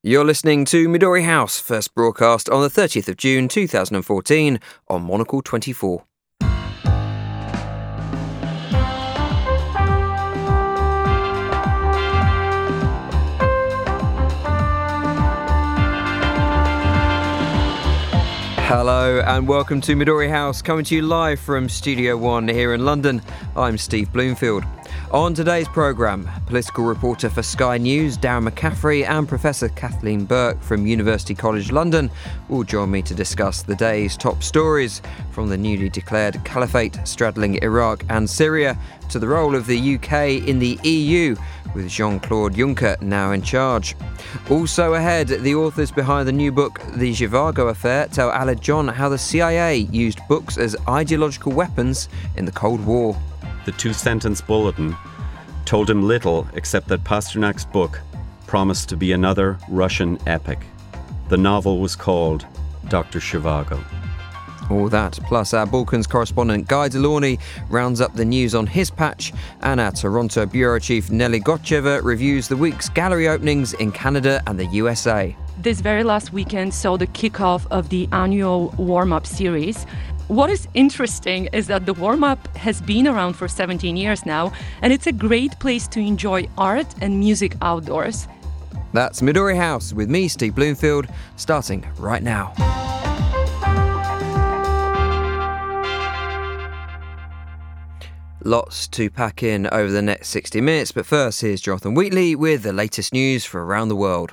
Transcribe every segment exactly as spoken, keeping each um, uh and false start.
You're listening to Midori House, first broadcast on the thirtieth of June two thousand fourteen on Monocle twenty-four. Hello and welcome to Midori House, coming to you live from Studio One here in London. I'm Steve Bloomfield. On today's programme, political reporter for Sky News Darren McCaffrey and Professor Kathleen Burke from University College London will join me to discuss the day's top stories, from the newly declared caliphate straddling Iraq and Syria to the role of the U K in the E U, with Jean-Claude Juncker now in charge. Also ahead, the authors behind the new book The Zhivago Affair tell Aled John how the C I A used books as ideological weapons in the Cold War. The two-sentence bulletin told him little except that Pasternak's book promised to be another Russian epic. The novel was called Doctor Zhivago. All that, plus our Balkans correspondent Guy Delaunay rounds up the news on his patch, and our Toronto bureau chief Nelly Gotcheva reviews the week's gallery openings in Canada and the U S A. This very last weekend saw the kickoff of the annual warm-up series. What is interesting is that the warm-up has been around for seventeen years now, and it's a great place to enjoy art and music outdoors. That's Midori House with me, Steve Bloomfield, starting right now. Lots to pack in over the next sixty minutes, but first here's Jonathan Wheatley with the latest news for around the world.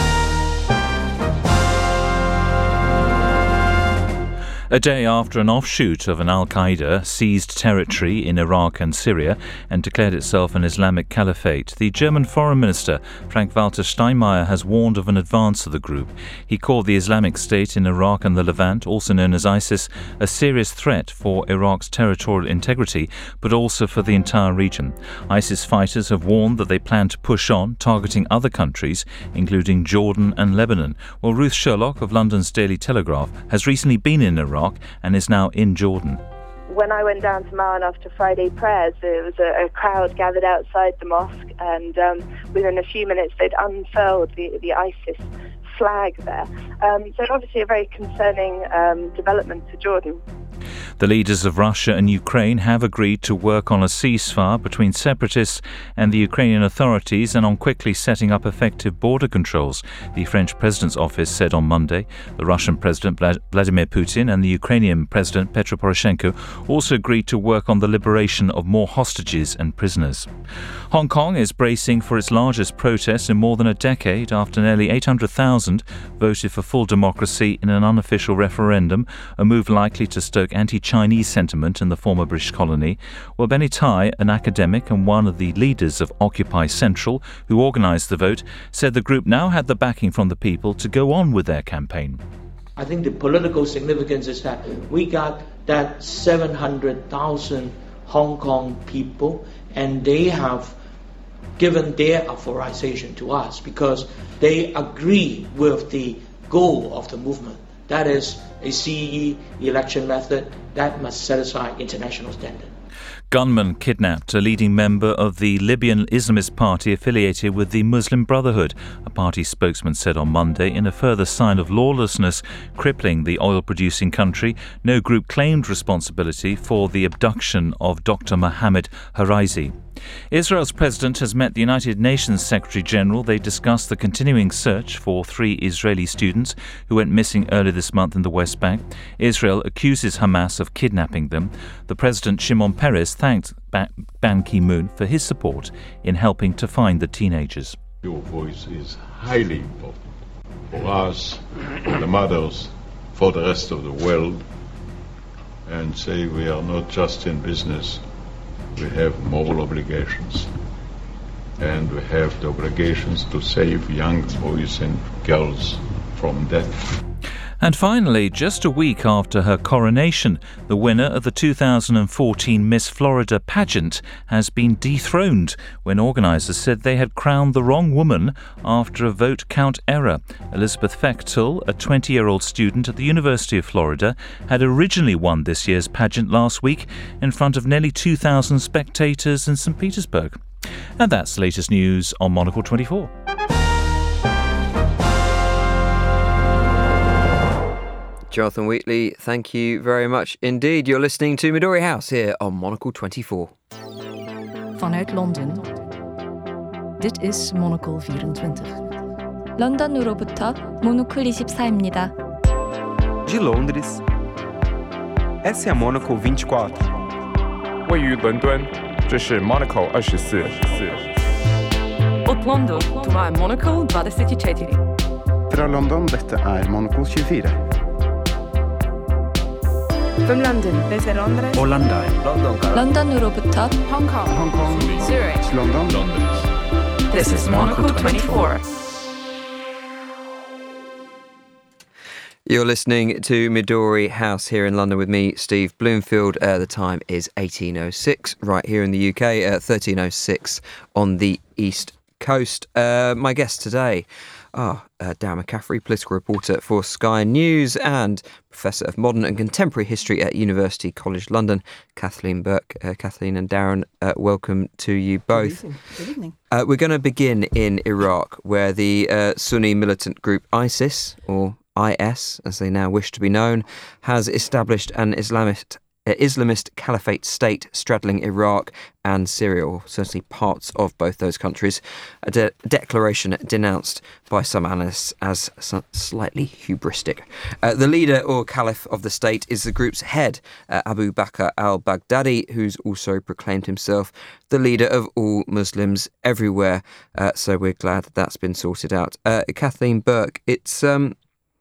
A day after an offshoot of an al-Qaeda seized territory in Iraq and Syria and declared itself an Islamic caliphate, the German Foreign Minister Frank-Walter Steinmeier has warned of an advance of the group. He called the Islamic State in Iraq and the Levant, also known as ISIS, a serious threat for Iraq's territorial integrity, but also for the entire region. ISIS fighters have warned that they plan to push on, targeting other countries, including Jordan and Lebanon. Well, Ruth Sherlock of London's Daily Telegraph has recently been in Iraq and is now in Jordan. When I went down to Ma'an after Friday prayers, there was a, a crowd gathered outside the mosque, and um, within a few minutes they'd unfurled the, the ISIS flag there. Um, so obviously a very concerning um, development for Jordan. The leaders of Russia and Ukraine have agreed to work on a ceasefire between separatists and the Ukrainian authorities and on quickly setting up effective border controls, the French president's office said on Monday. The Russian President Vladimir Putin and the Ukrainian President Petro Poroshenko also agreed to work on the liberation of more hostages and prisoners. Hong Kong is bracing for its largest protest in more than a decade after nearly eight hundred thousand voted for full democracy in an unofficial referendum, a move likely to stoke anti-Chinese sentiment in the former British colony. Well, Benny Tai, an academic and one of the leaders of Occupy Central, who organised the vote, said the group now had the backing from the people to go on with their campaign. I think the political significance is that we got that seven hundred thousand Hong Kong people, and they have given their authorization to us because they agree with the goal of the movement. That is a C E election method that must satisfy international standards. Gunmen kidnapped a leading member of the Libyan Islamist party affiliated with the Muslim Brotherhood, a party spokesman said on Monday, in a further sign of lawlessness crippling the oil-producing country. No group claimed responsibility for the abduction of Doctor Mohammed Haraizi. Israel's president has met the United Nations Secretary General. They discussed the continuing search for three Israeli students who went missing earlier this month in the West Bank. Israel accuses Hamas of kidnapping them. The President, Shimon Peres, thanked Ban Ki-moon for his support in helping to find the teenagers. Your voice is highly important for us, for the mothers, for the rest of the world, and say we are not just in business. We have moral obligations, and we have the obligations to save young boys and girls from death. And finally, just a week after her coronation, the winner of the two thousand fourteen Miss Florida pageant has been dethroned when organisers said they had crowned the wrong woman after a vote count error. Elizabeth Fechtel, a twenty-year-old student at the University of Florida, had originally won this year's pageant last week in front of nearly two thousand spectators in Saint Petersburg. And that's the latest news on Monocle twenty-four. Jonathan Wheatley, thank you very much indeed. You're listening to Midori House here on Monocle twenty-four. Vanuit Londen. Dit is Monocle vierentwintig. 런던으로부터 모노클 이십사입니다. De Londres. Essa é a Monocle vinte e quatro. 位于伦敦，这是 Monocle 二十四。 Od London, to är Monocle dvadesetičetiri. Fra London, dette er Monocle tjuefire. From London, this is Londres. Orlando. London. 런던으로부터 Hong Kong. Hong Kong. Zurich. London. London. This is Monocle twenty-four. You're listening to Midori House here in London with me, Steve Bloomfield. Uh, the time is eighteen oh six right here in the U K, uh, thirteen oh six on the East Coast. Uh, my guest today, ah, uh, Darren McCaffrey, political reporter for Sky News and Professor of Modern and Contemporary History at University College London, Kathleen Burke. Uh, Kathleen and Darren, uh, welcome to you both. Good evening. Good evening. Uh, we're going to begin in Iraq, where the uh, Sunni militant group ISIS, or I S, as they now wish to be known, has established an Islamist uh, Islamist caliphate state straddling Iraq and Syria, or certainly parts of both those countries. A de- declaration denounced by some analysts as some slightly hubristic. Uh, the leader or caliph of the state is the group's head, uh, Abu Bakr al-Baghdadi, who's also proclaimed himself the leader of all Muslims everywhere. Uh, so we're glad that that's been sorted out. Uh, Kathleen Burke, it's um.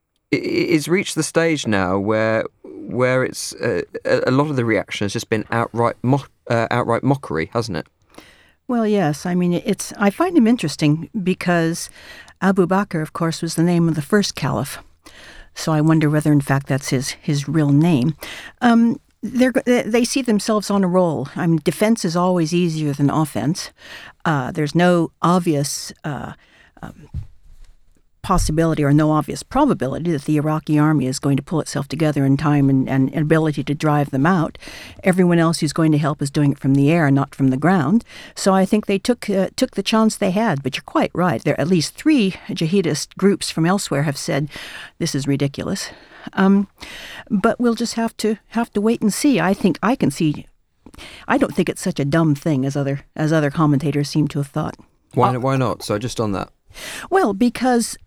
It's reached the stage now where where it's uh, a lot of the reaction has just been outright mo- uh, outright mockery, hasn't it? Well, yes. I mean, it's. I find him interesting because Abu Bakr, of course, was the name of the first caliph. So I wonder whether, in fact, that's his his real name. Um, they're, they see themselves on a roll. I mean, defense is always easier than offense. Uh, there's no obvious Uh, um, possibility or no obvious probability that the Iraqi army is going to pull itself together in time and, and, and ability to drive them out. Everyone else who's going to help is doing it from the air, not from the ground. So I think they took uh, took the chance they had. But you're quite right. There at least three jihadist groups from elsewhere have said this is ridiculous. Um, but we'll just have to have to wait and see. I think I can see. I don't think it's such a dumb thing as other as other commentators seem to have thought. Why uh, why not? So just on that. Well, because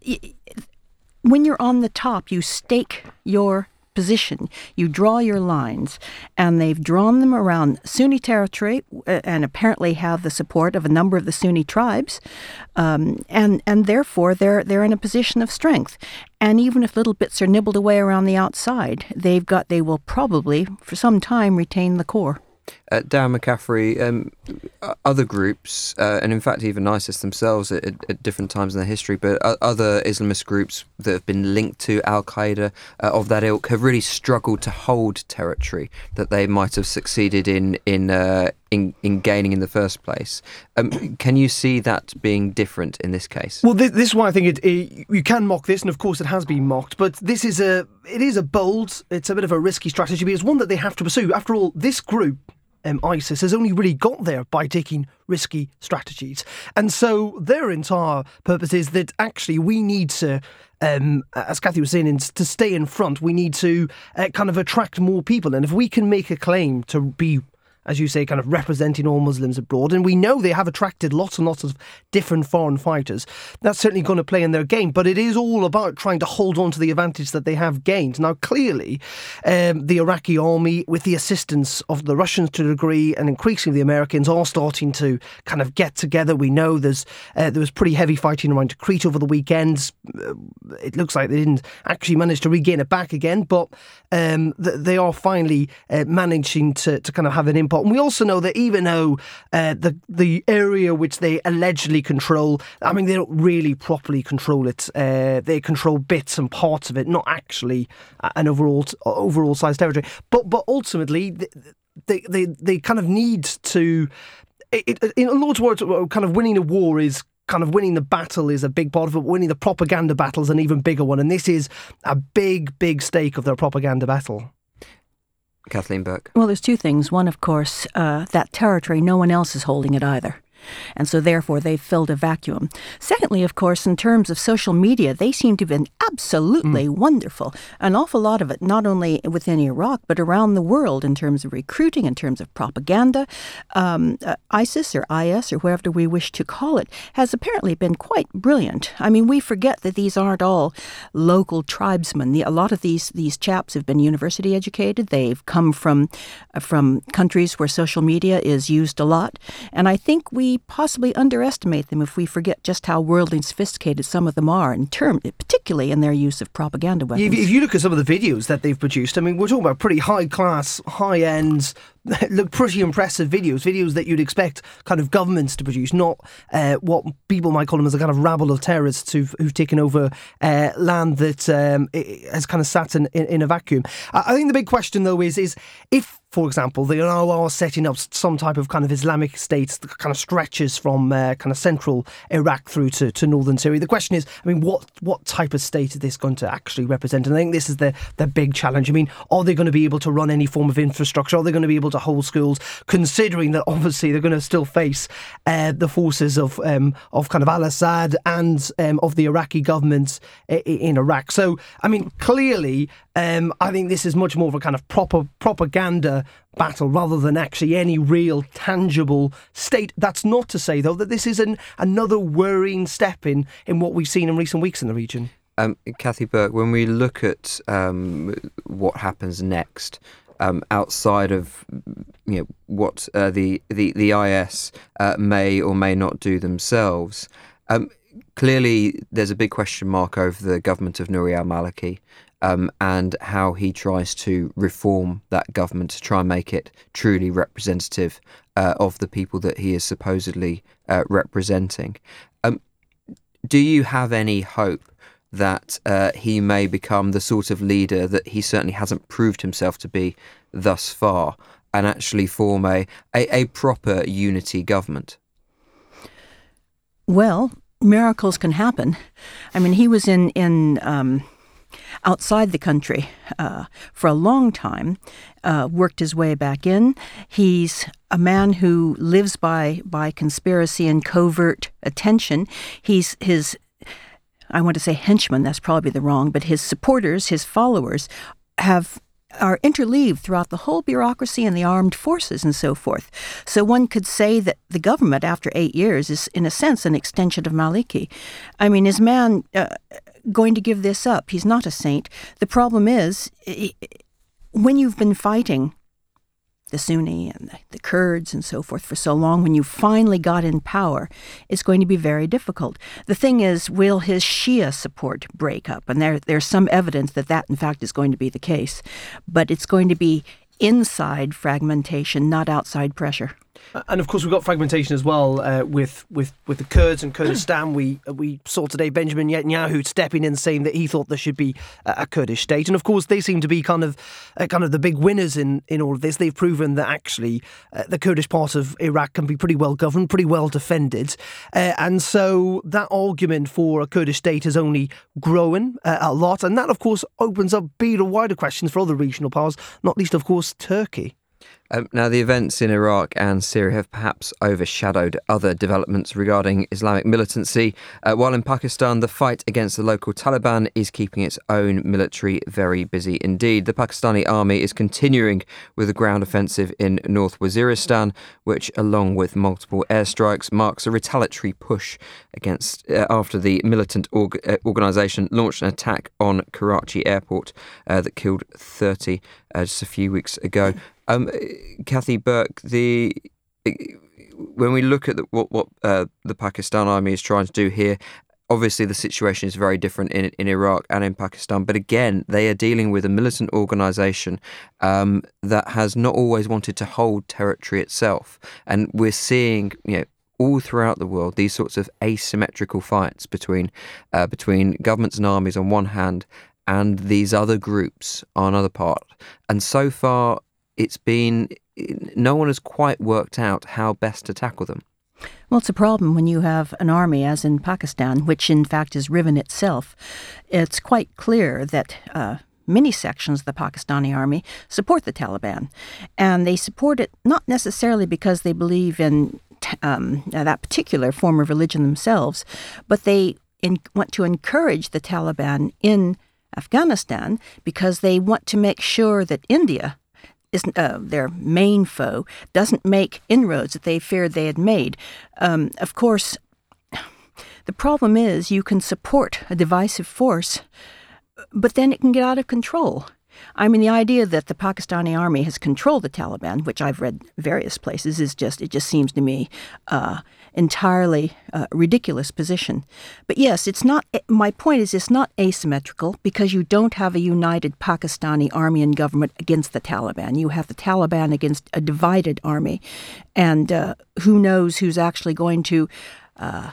when you're on the top, you stake your position, you draw your lines, and they've drawn them around Sunni territory and apparently have the support of a number of the Sunni tribes, um, and and therefore they're they're in a position of strength. And even if little bits are nibbled away around the outside, they've got they will probably for some time retain the core. Uh, Darren McCaffrey, um, other groups, uh, and in fact even ISIS themselves at, at different times in their history, but other Islamist groups that have been linked to Al-Qaeda uh, of that ilk have really struggled to hold territory that they might have succeeded in in uh, in, in gaining in the first place. Um, can you see that being different in this case? Well, this, this is why I think it, it, you can mock this, and of course it has been mocked, but this is a it is a bold, it's a bit of a risky strategy, but it's one that they have to pursue. After all, this group, Um, ISIS, has only really got there by taking risky strategies. And so their entire purpose is that actually we need to, um, as Kathy was saying, to stay in front, we need to uh, kind of attract more people. And if we can make a claim to be, as you say, kind of representing all Muslims abroad, and we know they have attracted lots and lots of different foreign fighters, that's certainly going to play in their game. But it is all about trying to hold on to the advantage that they have gained. Now, clearly, um, the Iraqi army, with the assistance of the Russians to a degree, and increasingly the Americans, are starting to kind of get together. We know there's uh, there was pretty heavy fighting around Tikrit over the weekends. Uh, it looks like they didn't actually manage to regain it back again, but um, th- they are finally uh, managing to, to kind of have an impact. And we also know that even though uh, the the area which they allegedly control, I mean, they don't really properly control it. Uh, they control bits and parts of it, not actually an overall overall size territory. But but ultimately, they they they kind of need to. It, in other words, kind of winning a war is. Kind of winning the battle is a big part of it. Winning the propaganda battle is an even bigger one, and this is a big, big stake of their propaganda battle. Kathleen Burke. Well, there's two things. One, of course, uh, that territory, no one else is holding it either. And so therefore they've filled a vacuum. Secondly, of course, in terms of social media, they seem to have been absolutely mm. wonderful. An awful lot of it, not only within Iraq, but around the world in terms of recruiting, in terms of propaganda. Um, uh, ISIS or I S or whatever we wish to call it has apparently been quite brilliant. I mean, we forget that these aren't all local tribesmen. The, a lot of these these chaps have been university educated. They've come from, uh, from countries where social media is used a lot. And I think we possibly underestimate them if we forget just how worldly and sophisticated some of them are, in term, particularly in their use of propaganda weapons. If, if you look at some of the videos that they've produced, I mean, we're talking about pretty high-class, high-end, look pretty impressive videos, videos that you'd expect kind of governments to produce, not uh, what people might call them as a kind of rabble of terrorists who've, who've taken over uh, land that um, has kind of sat in, in, in a vacuum. I think the big question, though, is, is if, for example, they now are setting up some type of kind of Islamic state that kind of stretches from uh, kind of central Iraq through to, to northern Syria. The question is, I mean, what what type of state is this going to actually represent? And I think this is the, the big challenge. I mean, are they going to be able to run any form of infrastructure? Are they going to be able to hold schools, considering that obviously they're going to still face uh, the forces of um, of kind of al-Assad and um, of the Iraqi government in Iraq? So, I mean, clearly, um, I think this is much more of a kind of proper propaganda battle rather than actually any real tangible state. That's not to say, though, that this is an, another worrying step in, in what we've seen in recent weeks in the region. Um, Kathy Burke, when we look at um, what happens next, um, outside of you know what uh, the, the, the I S uh, may or may not do themselves, um, clearly there's a big question mark over the government of Nouri al-Maliki. Um, and how he tries to reform that government to try and make it truly representative uh, of the people that he is supposedly uh, representing. Um, do you have any hope that uh, he may become the sort of leader that he certainly hasn't proved himself to be thus far, and actually form a, a, a proper unity government? Well, miracles can happen. I mean, he was in... in um outside the country uh, for a long time, uh, worked his way back in. He's a man who lives by by conspiracy and covert attention. He's his, I want to say henchmen, that's probably the wrong, but his supporters, his followers, have are interleaved throughout the whole bureaucracy and the armed forces and so forth. So one could say that the government, after eight years, is in a sense an extension of Maliki. I mean, is man uh, going to give this up? He's not a saint. The problem is, when you've been fighting the Sunni and the Kurds and so forth for so long, when you finally got in power, it's going to be very difficult. The thing is, will his Shia support break up? And there, there's some evidence that that, in fact, is going to be the case. But it's going to be inside fragmentation, not outside pressure. And of course, we've got fragmentation as well uh, with, with with the Kurds and Kurdistan. we we saw today Benjamin Netanyahu stepping in, saying that he thought there should be a, a Kurdish state. And of course, they seem to be kind of uh, kind of the big winners in, in all of this. They've proven that actually uh, the Kurdish part of Iraq can be pretty well governed, pretty well defended. Uh, and so that argument for a Kurdish state is only growing uh, a lot. And that, of course, opens up bigger, wider questions for other regional powers, not least, of course, Turkey. Um, now, the events in Iraq and Syria have perhaps overshadowed other developments regarding Islamic militancy, uh, while in Pakistan, the fight against the local Taliban is keeping its own military very busy indeed. The Pakistani army is continuing with a ground offensive in North Waziristan, which, along with multiple airstrikes, marks a retaliatory push against uh, after the militant org- uh, organisation launched an attack on Karachi airport uh, that killed thirty uh, just a few weeks ago. Um, Kathy Burke, the when we look at the, what what uh, the Pakistan army is trying to do here, obviously the situation is very different in in Iraq and in Pakistan. But again, they are dealing with a militant organisation um, that has not always wanted to hold territory itself, and we're seeing, you know, all throughout the world these sorts of asymmetrical fights between uh, between governments and armies on one hand, and these other groups on another part. And so far, it's been, no one has quite worked out how best to tackle them. Well, it's a problem when you have an army, as in Pakistan, which in fact is riven itself. It's quite clear that uh, many sections of the Pakistani army support the Taliban. And they support it not necessarily because they believe in um, that particular form of religion themselves, but they in, want to encourage the Taliban in Afghanistan because they want to make sure that India, isn't uh, their main foe, doesn't make inroads that they feared they had made. Um, of course, the problem is you can support a divisive force, but then it can get out of control. I mean, the idea that the Pakistani army has controlled the Taliban, which I've read various places, is just, it just seems to me uh, entirely uh, ridiculous position. But yes, it's not, my point is it's not asymmetrical because you don't have a united Pakistani army and government against the Taliban. You have the Taliban against a divided army. And uh, who knows who's actually going to uh,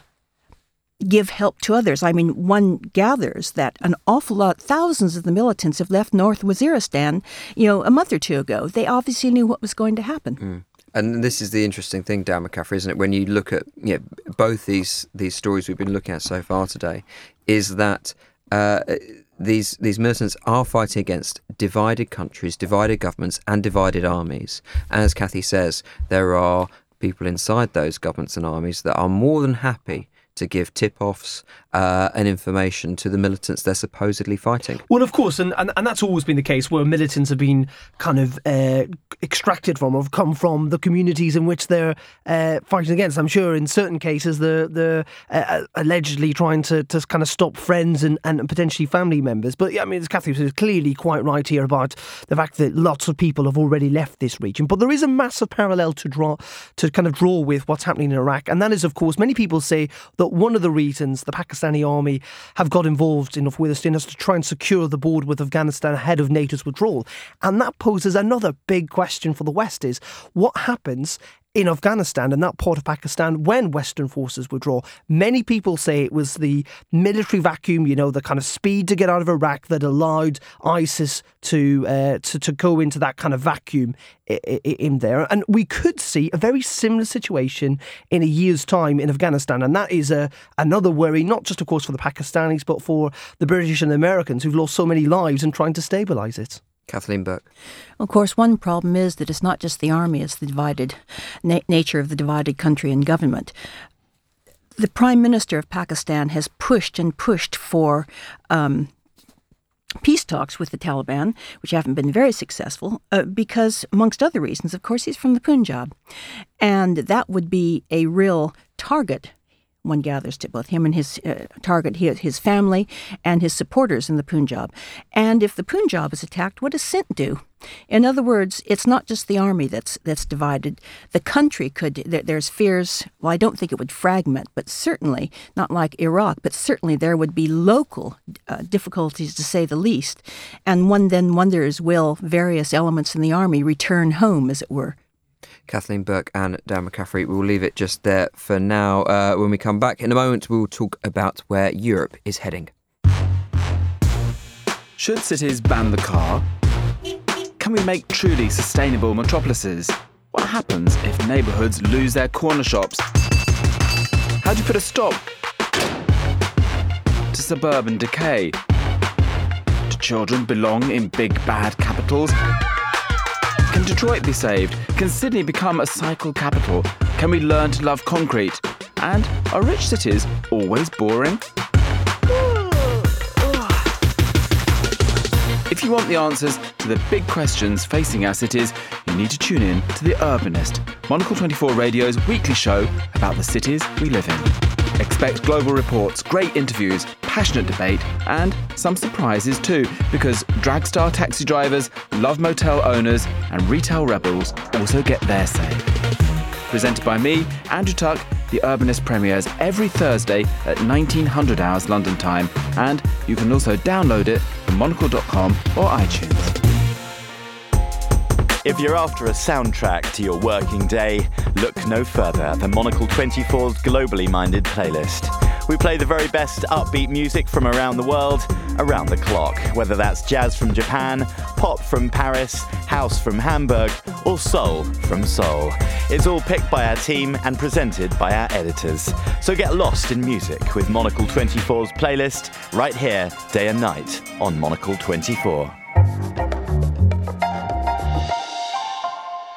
give help to others. I mean, one gathers that an awful lot, thousands of the militants have left North Waziristan, you know, a month or two ago. They obviously knew what was going to happen. Mm. And this is the interesting thing, Dan McCaffrey, isn't it? When you look at you know, both these these stories we've been looking at so far today, is that uh, these these militants are fighting against divided countries, divided governments, and divided armies. And as Kathy says, there are people inside those governments and armies that are more than happy to give tip-offs uh, and information to the militants they're supposedly fighting. Well, of course, and, and, and that's always been the case where militants have been kind of uh, extracted from or have come from the communities in which they're uh, fighting against. I'm sure in certain cases they're, they're uh, allegedly trying to, to kind of stop friends and, and potentially family members. But yeah, I mean, as Kathy was clearly quite right here about the fact that lots of people have already left this region. But there is a massive parallel to draw, to kind of draw with what's happening in Iraq. And that is, of course, many people say that one of the reasons the Pakistani army have got involved in Afghanistan is to try and secure the border with Afghanistan ahead of NATO's withdrawal. And that poses another big question for the West is what happens in Afghanistan and that part of Pakistan when Western forces withdraw. Many people say it was the military vacuum, you know, the kind of speed to get out of Iraq that allowed ISIS to uh, to, to go into that kind of vacuum in there. And we could see a very similar situation in a year's time in Afghanistan. And that is a, another worry, not just, of course, for the Pakistanis, but for the British and the Americans who've lost so many lives in trying to stabilise it. Kathleen Burke. Of course, one problem is that it's not just the army, it's the divided na- nature of the divided country and government. The Prime Minister of Pakistan has pushed and pushed for um, peace talks with the Taliban, which haven't been very successful, uh, because, amongst other reasons, of course, he's from the Punjab. And that would be a real target, one gathers, to both him and his uh, target, his family and his supporters in the Punjab. And if the Punjab is attacked, what does Sindh do? In other words, it's not just the army that's that's divided. The country could, there, there's fears, well, I don't think it would fragment, but certainly, not like Iraq, but certainly there would be local uh, difficulties, to say the least. And one then wonders, will various elements in the army return home, as it were? Kathleen Burke and Dan McCaffrey. We'll leave it just there for now. Uh, when we come back in a moment, we'll talk about where Europe is heading. Should cities ban the car? Can we make truly sustainable metropolises? What happens if neighbourhoods lose their corner shops? How do you put a stop to suburban decay? Do children belong in big bad capitals? Can Detroit be saved? Can Sydney become a cycle capital? Can we learn to love concrete? And are rich cities always boring? If you want the answers to the big questions facing our cities, you need to tune in to The Urbanist, Monocle twenty-four Radio's weekly show about the cities we live in. Expect global reports, great interviews, passionate debate, and some surprises too, because dragstar taxi drivers, love motel owners, and retail rebels also get their say. Presented by me, Andrew Tuck, The Urbanist premieres every Thursday at nineteen hundred hours London time, and you can also download it from monocle dot com or iTunes. If you're after a soundtrack to your working day, look no further than Monocle twenty-four's globally minded playlist. We play the very best upbeat music from around the world, around the clock, whether that's jazz from Japan, pop from Paris, house from Hamburg, or soul from Seoul. It's all picked by our team and presented by our editors. So get lost in music with Monocle twenty-four's playlist right here, day and night, on Monocle twenty-four.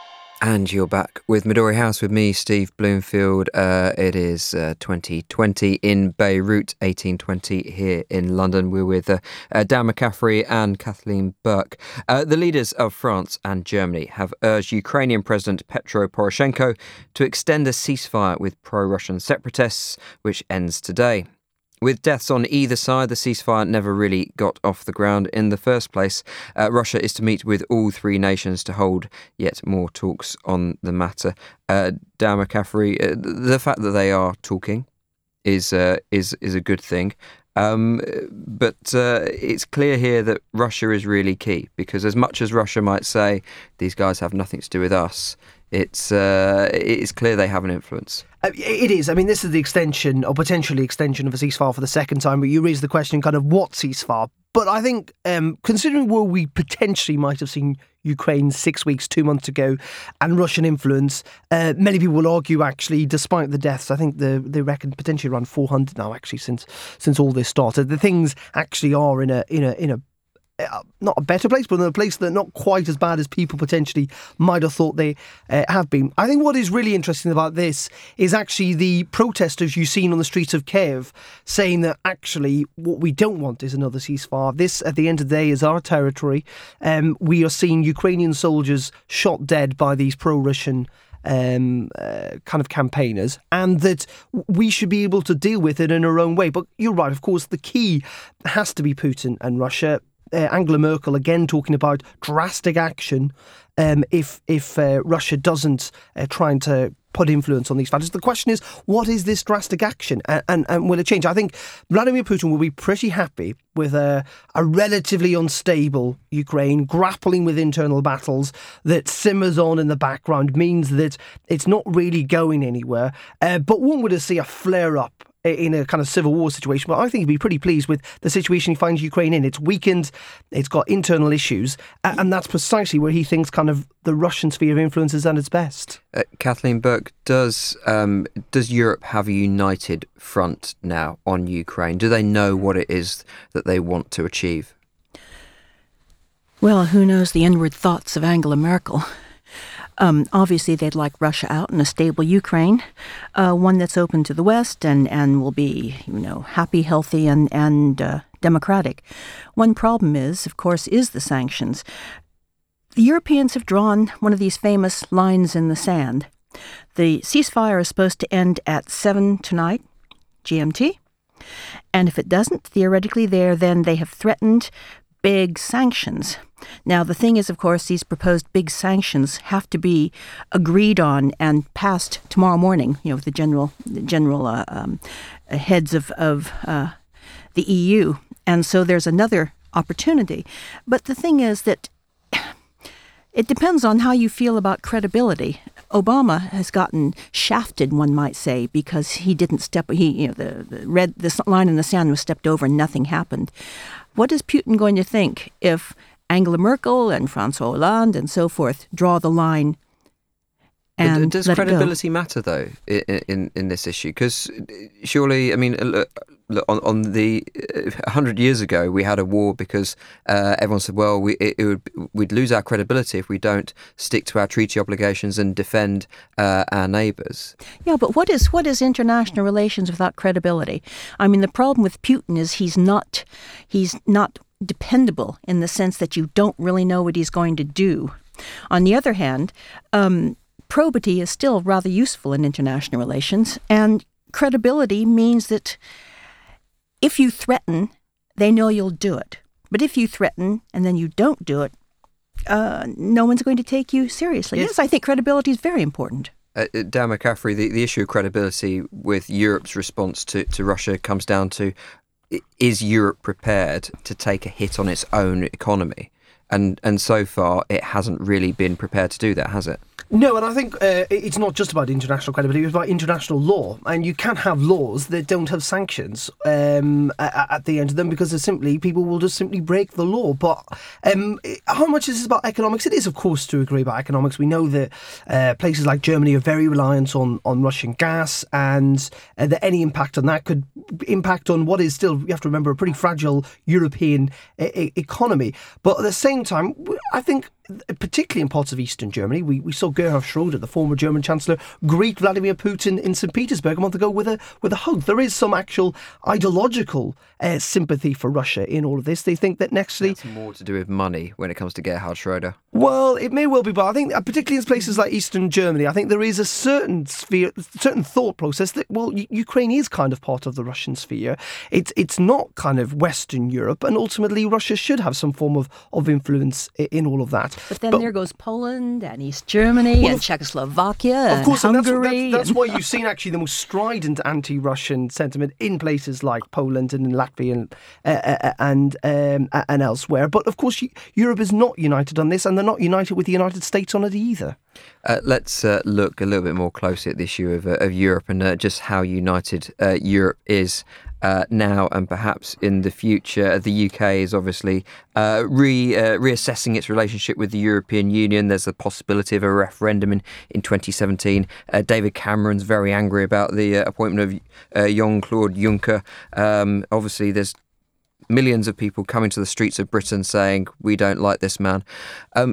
And you're back with Midori House with me, Steve Bloomfield. Uh, it is uh, twenty twenty in Beirut, eighteen twenty here in London. We're with uh, uh, Dan McCaffrey and Kathleen Burke. Uh, the leaders of France and Germany have urged Ukrainian President Petro Poroshenko to extend a ceasefire with pro-Russian separatists, which ends today. With deaths on either side, the ceasefire never really got off the ground in the first place. Uh, Russia is to meet with all three nations to hold yet more talks on the matter. Uh, Dan McCaffrey, uh, the fact that they are talking is uh, is is a good thing. Um, but uh, it's clear here that Russia is really key, because as much as Russia might say these guys have nothing to do with us, it's uh, it's clear they have an influence. Uh, it is. I mean, this is the extension, or potentially extension, of a ceasefire for the second time. But you raise the question, kind of, what ceasefire? But I think, um, considering where we potentially might have seen Ukraine six weeks, two months ago, and Russian influence, uh, many people will argue, actually, despite the deaths, I think the, they reckon potentially around four hundred now, actually, since since all this started. The things actually are in a in a in a Uh, not a better place, but in a place that not quite as bad as people potentially might have thought they uh, have been. I think what is really interesting about this is actually the protesters you've seen on the streets of Kiev saying that actually what we don't want is another ceasefire. This, at the end of the day, is our territory. Um, we are seeing Ukrainian soldiers shot dead by these pro-Russian Um, uh, kind of campaigners, and that we should be able to deal with it in our own way. But you're right, of course, the key has to be Putin and Russia. Uh, Angela Merkel again talking about drastic action um, if if uh, Russia doesn't uh, trying to put influence on these factors. The question is, what is this drastic action, and, and, and will it change? I think Vladimir Putin will be pretty happy with a, a relatively unstable Ukraine grappling with internal battles that simmers on in the background, means that it's not really going anywhere. Uh, but one would see a flare-up in a kind of civil war situation, but I think he'd be pretty pleased with the situation he finds Ukraine in. It's weakened, it's got internal issues, and that's precisely where he thinks kind of the Russian sphere of influence is at its best. Uh, Kathleen Burke, does um, does Europe have a united front now on Ukraine? Do they know what it is that they want to achieve? Well, who knows the inward thoughts of Angela Merkel? Um, obviously, they'd like Russia out in a stable Ukraine, uh, one that's open to the West and, and will be, you know, happy, healthy, and, and uh, democratic. One problem is, of course, is the sanctions. The Europeans have drawn one of these famous lines in the sand. The ceasefire is supposed to end at seven tonight, G M T. And if it doesn't, theoretically there, then they have threatened big sanctions. Now, the thing is, of course, these proposed big sanctions have to be agreed on and passed tomorrow morning, you know, with the general the general uh, um, heads of, of uh, the E U. And so there's another opportunity. But the thing is that it depends on how you feel about credibility. Obama has gotten shafted, one might say, because he didn't step, he, you know, the, the red, the line in the sand was stepped over and nothing happened. What is Putin going to think if Angela Merkel and François Hollande and so forth draw the line and Does let credibility it go? matter, though, in, in, in this issue? Because surely, I mean, look, look, on, on the one hundred years ago, we had a war because uh, everyone said, well, we, it, it would, we'd lose our credibility if we don't stick to our treaty obligations and defend uh, our neighbours. Yeah, but what is what is international relations without credibility? I mean, the problem with Putin is he's not he's not dependable in the sense that you don't really know what he's going to do. On the other hand, um, probity is still rather useful in international relations, and credibility means that if you threaten, they know you'll do it. But if you threaten and then you don't do it, uh, no one's going to take you seriously. Yes, yes I think credibility is very important. Uh, Dan McCaffrey, the, the issue of credibility with Europe's response to, to Russia comes down to, is Europe prepared to take a hit on its own economy? And and so far, it hasn't really been prepared to do that, has it? No, and I think uh, it's not just about international credibility, it's about international law. And you can't have laws that don't have sanctions um, at, at the end of them, because they're simply, people will just simply break the law. But um, how much is this about economics? It is, of course, to agree about economics. We know that uh, places like Germany are very reliant on, on Russian gas, and uh, that any impact on that could impact on what is still, you have to remember, a pretty fragile European e- economy. But at the same time, I think particularly in parts of eastern Germany. We we saw Gerhard Schröder, the former German Chancellor, greet Vladimir Putin in Saint Petersburg a month ago with a with a hug. There is some actual ideological uh, sympathy for Russia in all of this. They think that actually it's more to do with money when it comes to Gerhard Schröder. Well, it may well be, but I think particularly in places like eastern Germany, I think there is a certain sphere, certain thought process that well, Ukraine is kind of part of the Russian sphere. It's it's not kind of Western Europe, and ultimately Russia should have some form of, of influence in all of that. But then but, there goes Poland and East Germany well, and Czechoslovakia of course, and and Hungary. That's, that's, that's why you've seen actually the most strident anti-Russian sentiment in places like Poland and in Latvia and uh, and um, and elsewhere. But of course, Europe is not united on this, and they're not united with the United States on it either. Uh, let's uh, look a little bit more closely at the issue of, uh, of Europe and uh, just how united uh, Europe is uh, now and perhaps in the future. The U K is obviously uh, re uh, reassessing its relationship with the European Union. There's a possibility of a referendum in, in twenty seventeen. Uh, David Cameron's very angry about the uh, appointment of uh, Jean-Claude Juncker. Um, obviously, there's millions of people coming to the streets of Britain saying, we don't like this man. Um,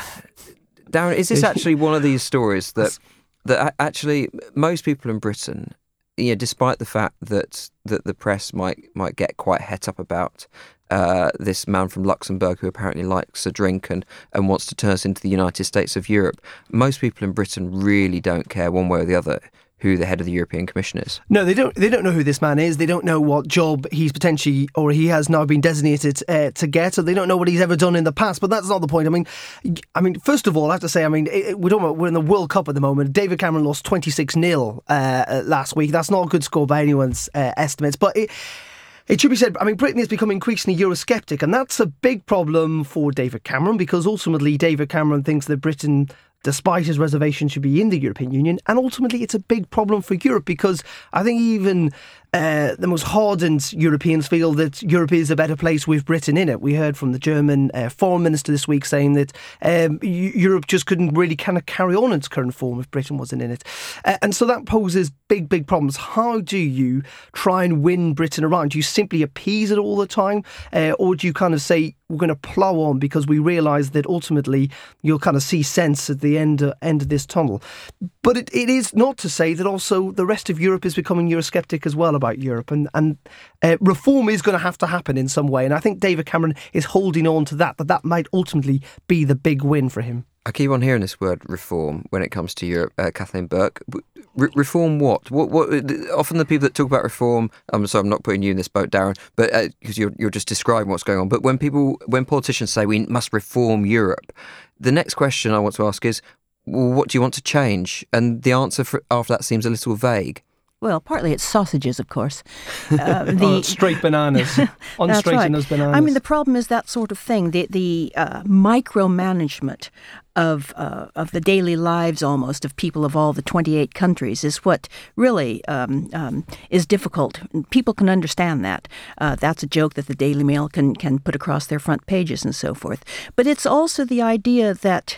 Darren, is this actually one of these stories that that actually most people in Britain, you know, despite the fact that that the press might might get quite het up about uh, this man from Luxembourg who apparently likes a drink and, and wants to turn us into the United States of Europe, most people in Britain really don't care one way or the other who the head of the European Commission is. No, they don't. They don't know who this man is. They don't know what job he's potentially, or he has now been designated uh, to get. So they don't know what he's ever done in the past. But that's not the point. I mean, I mean, first of all, I have to say, I mean, it, we're talking about, we're in the World Cup at the moment. David Cameron lost twenty-six nil uh, last week. That's not a good score by anyone's uh, estimates. But it, It should be said, I mean, Britain has become increasingly Eurosceptic, and that's a big problem for David Cameron, because ultimately David Cameron thinks that Britain, despite his reservations, should be in the European Union. And ultimately it's a big problem for Europe, because I think even uh, the most hardened Europeans feel that Europe is a better place with Britain in it. We heard from the German uh, foreign minister this week saying that um, Europe just couldn't really kind of carry on its current form if Britain wasn't in it. Uh, and so that poses big, big problems. How do you try and win Britain around? Do you simply appease it all the time? Uh, or do you kind of say, we're going to plough on because we realise that ultimately you'll kind of see sense at the end, uh, end of this tunnel? But it, it is not to say that also the rest of Europe is becoming Eurosceptic as well about Europe. And, and uh, reform is going to have to happen in some way. And I think David Cameron is holding on to that, that that might ultimately be the big win for him. I keep on hearing this word reform when it comes to Europe. Uh, Kathleen Burke, Re- reform what? What? What? Often the people that talk about reform, I'm sorry, I'm not putting you in this boat, Darren, but because uh, you're you're just describing what's going on. But when people, when politicians say we must reform Europe, the next question I want to ask is, well, what do you want to change? And the answer for, after that seems a little vague. Well, partly it's sausages, of course. Uh, the oh, straight bananas. On straight right. in those bananas. I mean, the problem is that sort of thing, the the uh, micromanagement of uh, of the daily lives almost of people of all the twenty-eight countries is what really um, um, is difficult. People can understand that. Uh, that's a joke that the Daily Mail can, can put across their front pages and so forth. But it's also the idea that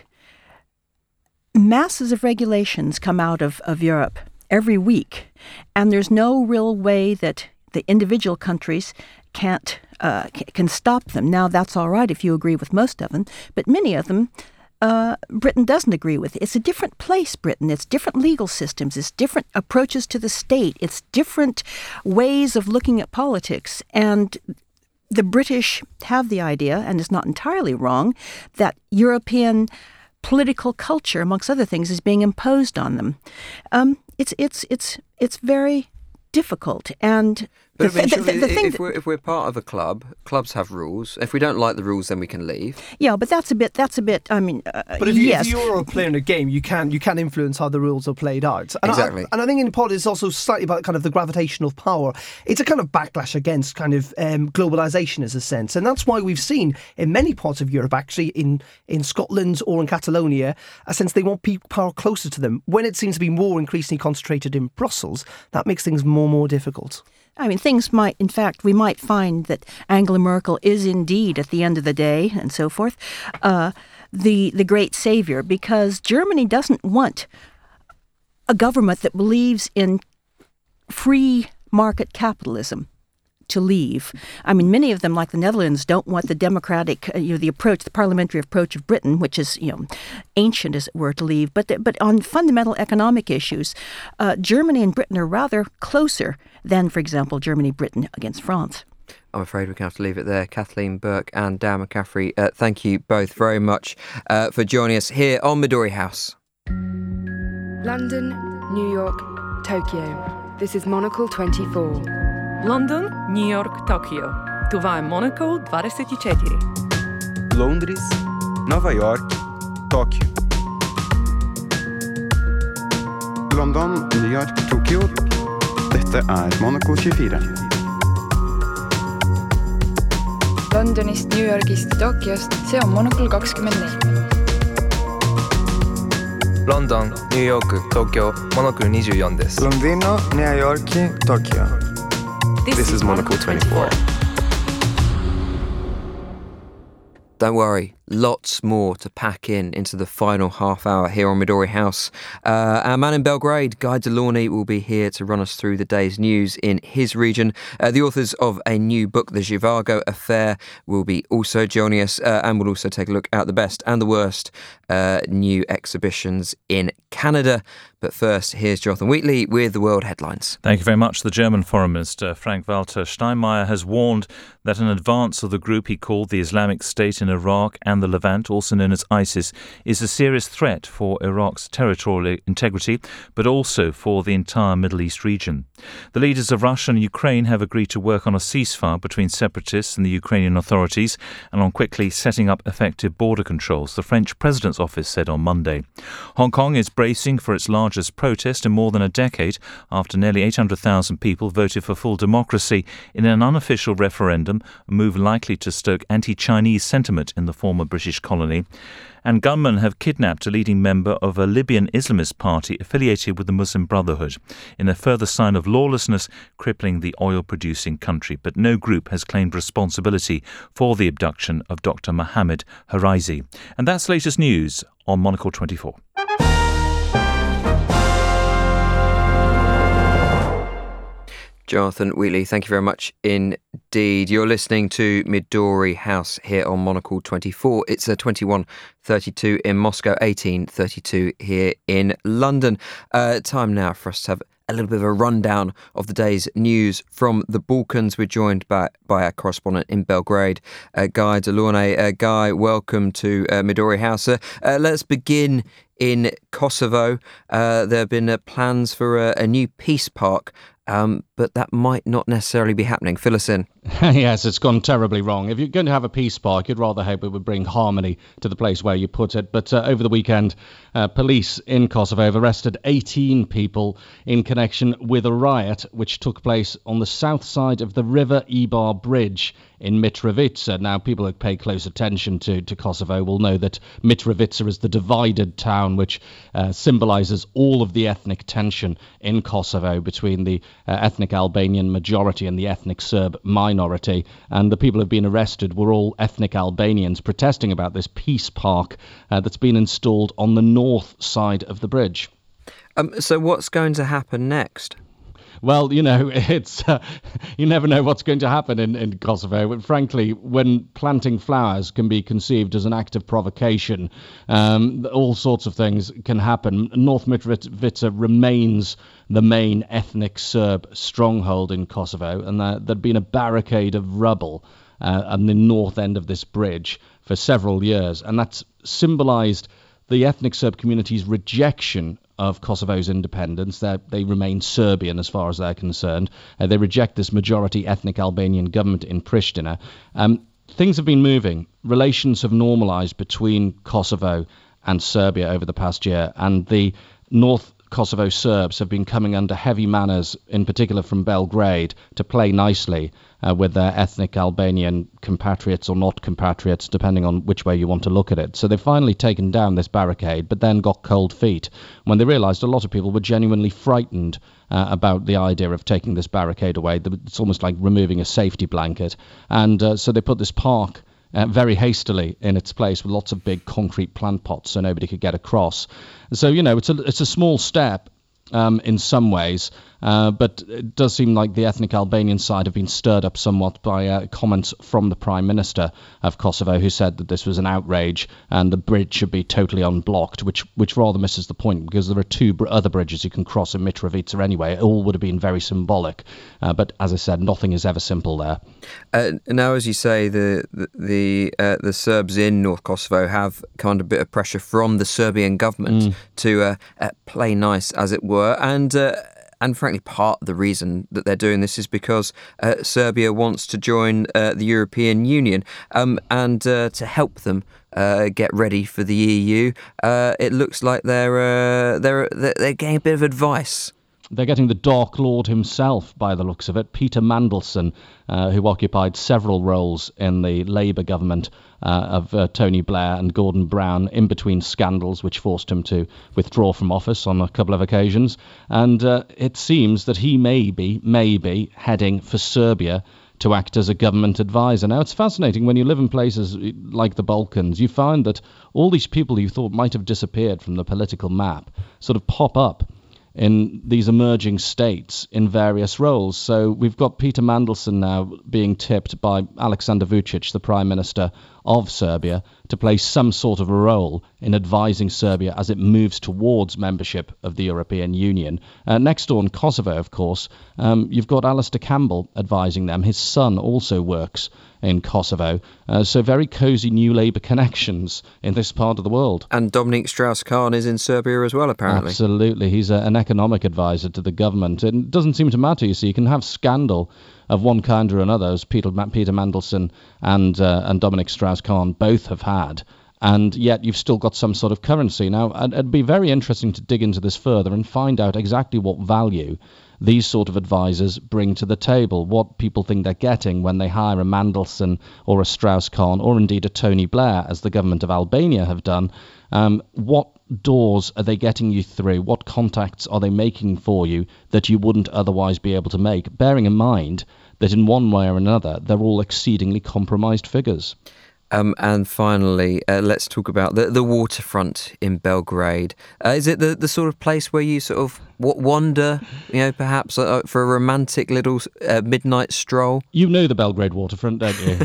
masses of regulations come out of, of Europe every week, and there's no real way that the individual countries can't uh, can stop them. Now, that's all right if you agree with most of them, but many of them uh, Britain doesn't agree with. It's a different place, Britain. It's different legal systems. It's different approaches to the state. It's different ways of looking at politics. And the British have the idea, and it's not entirely wrong, that European political culture, amongst other things, is being imposed on them. Um, it's it's it's it's very difficult. And But the, eventually, the, the, the thing if, that, we're, if we're part of a club, clubs have rules. If we don't like the rules, then we can leave. Yeah, but that's a bit, that's a bit, I mean, uh, But if, you, yes. if you're a player in a game, you can you can influence how the rules are played out. And Exactly. I, and I think in part it's also slightly about kind of the gravitational power. It's a kind of backlash against kind of um, globalisation, as a sense. And that's why we've seen in many parts of Europe, actually in, in Scotland or in Catalonia, a sense they want people power closer to them. When it seems to be more increasingly concentrated in Brussels, that makes things more and more difficult. I mean, things might, in fact, we might find that Angela Merkel is indeed, at the end of the day, and so forth, uh, the the great savior, because Germany doesn't want a government that believes in free market capitalism. to leave. I mean, many of them, like the Netherlands, don't want the democratic, uh, you know, the approach, the parliamentary approach of Britain, which is, you know, ancient, as it were, to leave. But the, but on fundamental economic issues, uh, Germany and Britain are rather closer than, for example, Germany, Britain against France. I'm afraid we're going to have to leave it there. Kathleen Burke and Dan McCaffrey, uh, thank you both very much uh, for joining us here on Midori House. London, New York, Tokyo. This is Monocle twenty-four. London, New York, Tokyo. Това е Monocle двадесет и четири. Лондрис, Нова Йорк, Токио. London, New York, Tokyo. Dette er Monocle tjuefire. Londonist, New Yorgist, Tokyost, see on Monocle kakskümmend neli. London, New York, Tokyo, Monocle twenty-fourです. Londino, New York, Tokyo. This, this is Monocle twenty-four. Don't worry, lots more to pack in into the final half hour here on Midori House. Uh, our man in Belgrade, Guy Delaunay, will be here to run us through the day's news in his region. Uh, the authors of a new book, The Zhivago Affair, will be also joining us, uh, and we'll also take a look at the best and the worst uh, new exhibitions in Canada. But first, here's Jonathan Wheatley with the world headlines. Thank you very much. The German Foreign Minister, Frank-Walter Steinmeier, has warned that an advance of the group he called the Islamic State in Iraq and the Levant, also known as ISIS, is a serious threat for Iraq's territorial integrity, but also for the entire Middle East region. The leaders of Russia and Ukraine have agreed to work on a ceasefire between separatists and the Ukrainian authorities and on quickly setting up effective border controls, the French president's office said on Monday. Hong Kong is bracing for its largest protest in more than a decade after nearly eight hundred thousand people voted for full democracy in an unofficial referendum, a move likely to stoke anti-Chinese sentiment in the former British colony. And gunmen have kidnapped a leading member of a Libyan Islamist party affiliated with the Muslim Brotherhood in a further sign of lawlessness crippling the oil-producing country. But no group has claimed responsibility for the abduction of Doctor Mohammed Haraizi. And that's latest news on Monocle twenty-four. Jonathan Wheatley, thank you very much indeed. You're listening to Midori House here on Monocle twenty-four. It's a twenty-one thirty-two in Moscow, eighteen thirty-two here in London. Uh, time now for us to have a little bit of a rundown of the day's news from the Balkans. We're joined by, by our correspondent in Belgrade, uh, Guy Delaunay. Uh, Guy, welcome to uh, Midori House. Uh, uh, let's begin in Kosovo. Uh, there have been uh, plans for a, a new peace park, Um, but that might not necessarily be happening. Fill us in. Yes, it's gone terribly wrong. If you're going to have a peace park, you'd rather hope it would bring harmony to the place where you put it. But uh, over the weekend, uh, police in Kosovo have arrested eighteen people in connection with a riot which took place on the south side of the River Ibar Bridge in Mitrovica. Now, people who pay close attention to, to Kosovo will know that Mitrovica is the divided town which uh, symbolises all of the ethnic tension in Kosovo between the uh, ethnic Albanian majority and the ethnic Serb minority. And the people who have been arrested were all ethnic Albanians protesting about this peace park uh, that's been installed on the north side of the bridge. Um, so what's going to happen next? Well, you know, it's uh, you never know what's going to happen in, in Kosovo. But frankly, when planting flowers can be conceived as an act of provocation, um, all sorts of things can happen. North Mitrovica remains the main ethnic Serb stronghold in Kosovo, and there, there'd been a barricade of rubble uh, on the north end of this bridge for several years, and that's symbolised the ethnic Serb community's rejection of Kosovo's independence. They're, they remain Serbian as far as they're concerned. Uh, they reject this majority ethnic Albanian government in Pristina. Um, things have been moving. Relations have normalised between Kosovo and Serbia over the past year, and the North Kosovo Serbs have been coming under heavy manners, in particular from Belgrade, to play nicely uh, with their ethnic Albanian compatriots or not compatriots, depending on which way you want to look at it. So they've finally taken down this barricade, but then got cold feet when they realised a lot of people were genuinely frightened uh, about the idea of taking this barricade away. It's almost like removing a safety blanket. And uh, so they put this park Uh, very hastily in its place with lots of big concrete plant pots so nobody could get across. So, you know, it's a it's a small step um, in some ways, Uh, but it does seem like the ethnic Albanian side have been stirred up somewhat by uh, comments from the Prime Minister of Kosovo, who said that this was an outrage and the bridge should be totally unblocked, which which rather misses the point, because there are two br- other bridges you can cross in Mitrovica anyway. It all would have been very symbolic. Uh, but as I said, nothing is ever simple there. Uh, now, as you say, the the the, uh, the Serbs in North Kosovo have kind of a bit of pressure from the Serbian government mm. to uh, uh, play nice, as it were, and. Uh, And frankly, part of the reason that they're doing this is because uh, Serbia wants to join uh, the European Union, um, and uh, to help them uh, get ready for the E U, uh, it looks like they're uh, they're they're getting a bit of advice. They're getting the Dark Lord himself, by the looks of it, Peter Mandelson, uh, who occupied several roles in the Labour government uh, of uh, Tony Blair and Gordon Brown, in between scandals which forced him to withdraw from office on a couple of occasions. And uh, it seems that he may be, may be heading for Serbia to act as a government advisor. Now, it's fascinating when you live in places like the Balkans, you find that all these people you thought might have disappeared from the political map sort of pop up in these emerging states in various roles. So we've got Peter Mandelson now being tipped by Aleksandar Vučić, the Prime Minister of Serbia, to play some sort of a role in advising Serbia as it moves towards membership of the European Union. Uh, next door in Kosovo, of course, um, you've got Alistair Campbell advising them. His son also works in Kosovo. Uh, so very cosy new Labour connections in this part of the world. And Dominic Strauss-Kahn is in Serbia as well, apparently. Absolutely. He's a, an economic advisor to the government. It doesn't seem to matter, you see. You can have scandal of one kind or another, as Peter, Peter Mandelson and, uh, and Dominic Strauss-Kahn both have had. And yet you've still got some sort of currency. Now, it'd be very interesting to dig into this further and find out exactly what value these sort of advisors bring to the table, what people think they're getting when they hire a Mandelson or a Strauss-Kahn or indeed a Tony Blair, as the government of Albania have done. Um, what doors are they getting you through? What contacts are they making for you that you wouldn't otherwise be able to make? Bearing in mind that in one way or another, they're all exceedingly compromised figures. Um, and finally, uh, let's talk about the, the waterfront in Belgrade. Uh, is it the, the sort of place where you sort of w- wander, you know, perhaps uh, for a romantic little uh, midnight stroll? You know the Belgrade waterfront, don't you?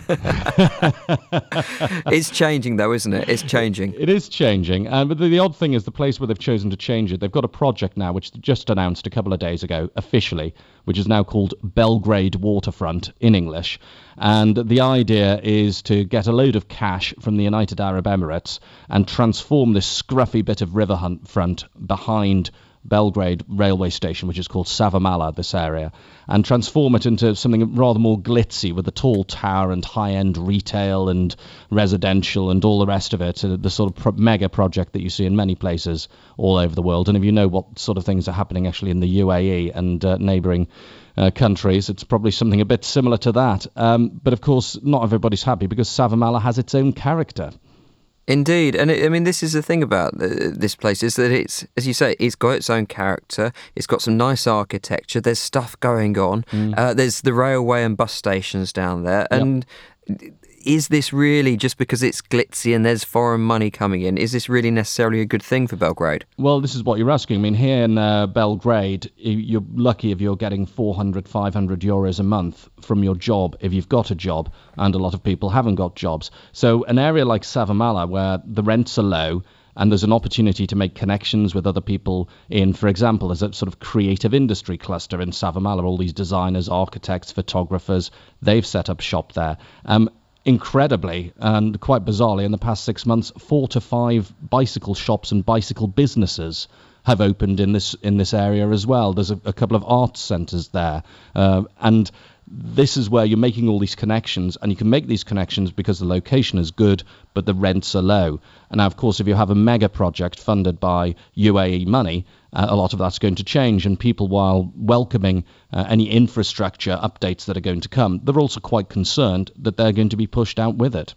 It's changing, though, isn't it? It's changing. It is changing. Um, but the, the odd thing is the place where they've chosen to change it, they've got a project now, which they just announced a couple of days ago, officially, which is now called Belgrade Waterfront in English. And the idea is to get a load of cash from the United Arab Emirates and transform this scruffy bit of riverfront behind Belgrade railway station, which is called Savamala, this area, and transform it into something rather more glitzy with a tall tower and high-end retail and residential and all the rest of it, uh, the sort of pro- mega project that you see in many places all over the world. And if you know what sort of things are happening actually in the U A E and uh, neighbouring Uh, countries, it's probably something a bit similar to that. Um, but of course, not everybody's happy because Savamala has its own character. Indeed. And it, I mean, this is the thing about uh, this place, is that it's, as you say, it's got its own character. It's got some nice architecture. There's stuff going on. Mm. Uh, there's the railway and bus stations down there. And yep. Is this really, just because it's glitzy and there's foreign money coming in, is this really necessarily a good thing for Belgrade? Well, this is what you're asking. I mean, here in uh, Belgrade, you're lucky if you're getting four hundred, five hundred euros a month from your job, if you've got a job, and a lot of people haven't got jobs. So an area like Savamala, where the rents are low, and there's an opportunity to make connections with other people in, for example, there's a sort of creative industry cluster in Savamala, all these designers, architects, photographers, they've set up shop there. Um, Incredibly and quite bizarrely, in the past six months, four to five bicycle shops and bicycle businesses have opened in this in this area as well. There's a, a couple of arts centres there, uh, and this is where you're making all these connections, and you can make these connections because the location is good, but the rents are low. And now, of course, if you have a mega project funded by U A E money, uh, a lot of that's going to change, and people, while welcoming uh, any infrastructure updates that are going to come, they're also quite concerned that they're going to be pushed out with it.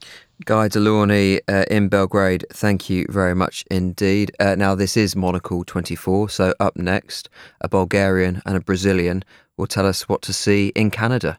Guy Delaunay uh, in Belgrade, thank you very much indeed. Uh, now, this is Monocle twenty-four, so up next, a Bulgarian and a Brazilian will tell us what to see in Canada.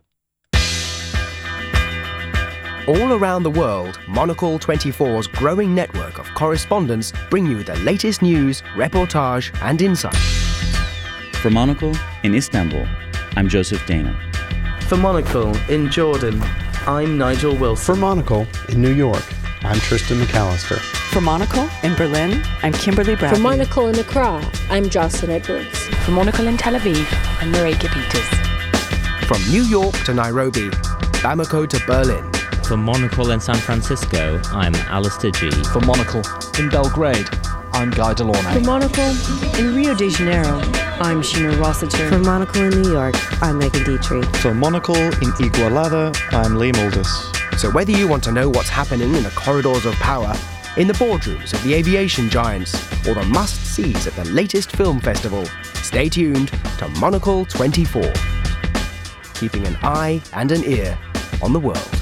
All around the world, Monocle twenty-four's growing network of correspondents bring you the latest news, reportage and insight. For Monocle in Istanbul, I'm Joseph Dana. For Monocle in Jordan, I'm Nigel Wilson. For Monocle in New York, I'm Tristan McAllister. For Monocle in Berlin, I'm Kimberly Bradley. For Monocle in Accra, I'm Jocelyn Edwards. For Monocle in Tel Aviv, I'm Marika Peters. From New York to Nairobi, Bamako to Berlin. For Monocle in San Francisco, I'm Alistair G. For Monocle in Belgrade, I'm Guy Delaunay. For Monocle in Rio de Janeiro, I'm Sheena Rossiter. For Monocle in New York, I'm Megan Dietrich. For Monocle in Igualada, I'm Liam Aldous. So whether you want to know what's happening in the corridors of power, in the boardrooms of the aviation giants, or the must-sees at the latest film festival, stay tuned to Monocle twenty-four. Keeping an eye and an ear on the world.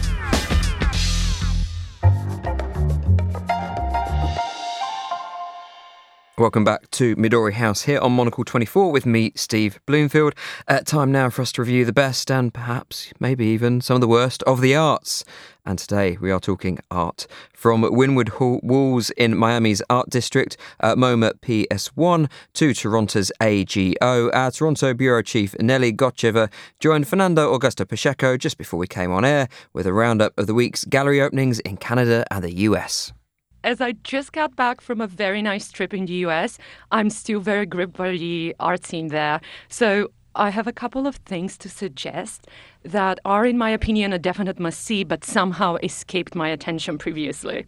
Welcome back to Midori House here on Monocle twenty-four with me, Steve Bloomfield. Uh, time now for us to review the best and perhaps maybe even some of the worst of the arts. And today we are talking art. From Wynwood Hall Walls in Miami's Art District, uh, MoMA P S one, to Toronto's A G O. Our Toronto Bureau Chief Nelly Gotcheva joined Fernando Augusto Pacheco just before we came on air with a roundup of the week's gallery openings in Canada and the U S. As I just got back from a very nice trip in the U S, I'm still very gripped by the art scene there. So I have a couple of things to suggest that are, in my opinion, a definite must-see, but somehow escaped my attention previously.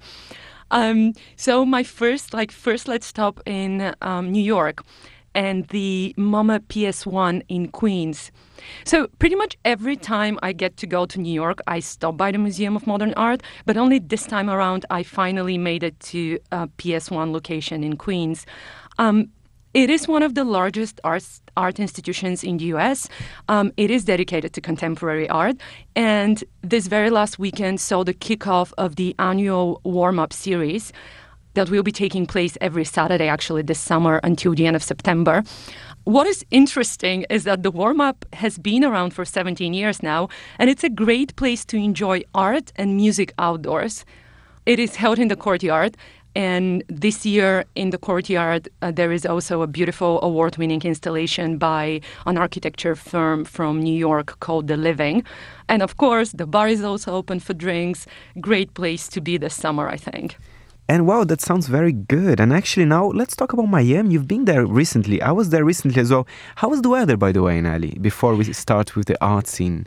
Um, so my first, like, first let's stop in um, New York and the MoMA P S one in Queens. So pretty much every time I get to go to New York, I stop by the Museum of Modern Art, but only this time around I finally made it to a P S one location in Queens. Um, it is one of the largest art, art institutions in the U S. Um, it is dedicated to contemporary art, and this very last weekend saw the kickoff of the annual warm-up series that will be taking place every Saturday, actually, this summer until the end of September. What is interesting is that the warm-up has been around for seventeen years now, and it's a great place to enjoy art and music outdoors. It is held in the courtyard, and this year in the courtyard, uh, there is also a beautiful award-winning installation by an architecture firm from New York called The Living. And of course, the bar is also open for drinks. Great place to be this summer, I think. And wow, that sounds very good. And actually now let's talk about Miami. You've been there recently. I was there recently as well. How was the weather, by the way, Nelly, before we start with the art scene?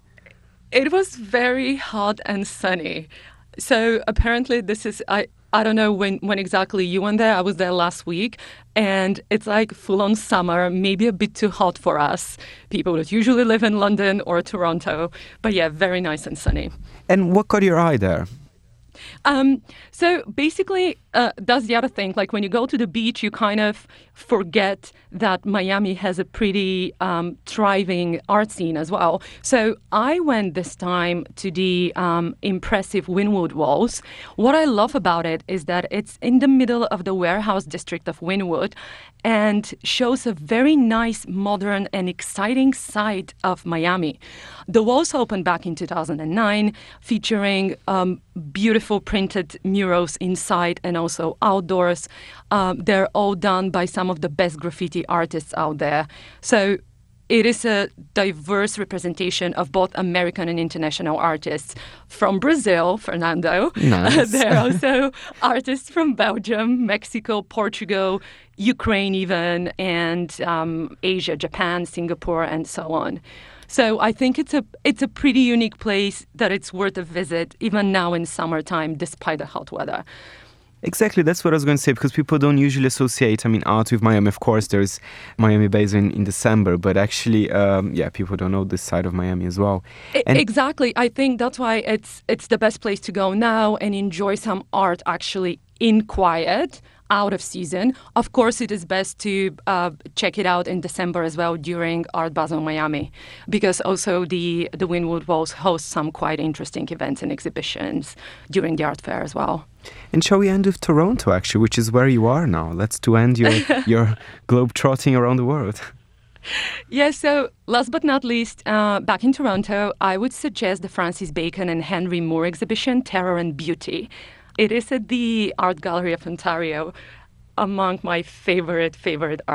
It was very hot and sunny. So apparently this is, I, I don't know when, when exactly you went there. I was there last week. And it's like full-on summer, maybe a bit too hot for us, people that usually live in London or Toronto. But yeah, very nice and sunny. And what caught your eye there? Um, so basically, uh, that's the other thing. Like when you go to the beach, you kind of forget that Miami has a pretty um, thriving art scene as well. So I went this time to the um, impressive Wynwood Walls. What I love about it is that it's in the middle of the warehouse district of Wynwood and shows a very nice, modern and exciting side of Miami. The walls opened back in two thousand nine, featuring um, beautiful printed murals inside and also outdoors. Um, they're all done by some of the best graffiti artists out there. So it is a diverse representation of both American and international artists. From Brazil, Fernando. Nice. There are also artists from Belgium, Mexico, Portugal, Ukraine even, and um, Asia, Japan, Singapore, and so on. So I think it's a it's a pretty unique place that it's worth a visit, even now in summertime, despite the hot weather. Exactly, that's what I was going to say, because people don't usually associate, I mean, art with Miami. Of course, there's Miami Basin in December, but actually, um, yeah, people don't know this side of Miami as well. And exactly. I think that's why it's it's the best place to go now and enjoy some art actually in quiet, out of season. Of course, it is best to uh, check it out in December as well during Art Basel Miami, because also the, the Wynwood Walls host some quite interesting events and exhibitions during the art fair as well. And shall we end with Toronto, actually, which is where you are now? Let's to end your, your globe-trotting around the world. Yeah, so last but not least, uh, back in Toronto, I would suggest the Francis Bacon and Henry Moore exhibition, Terror and Beauty. It is at the Art Gallery of Ontario, among my favorite, favorite art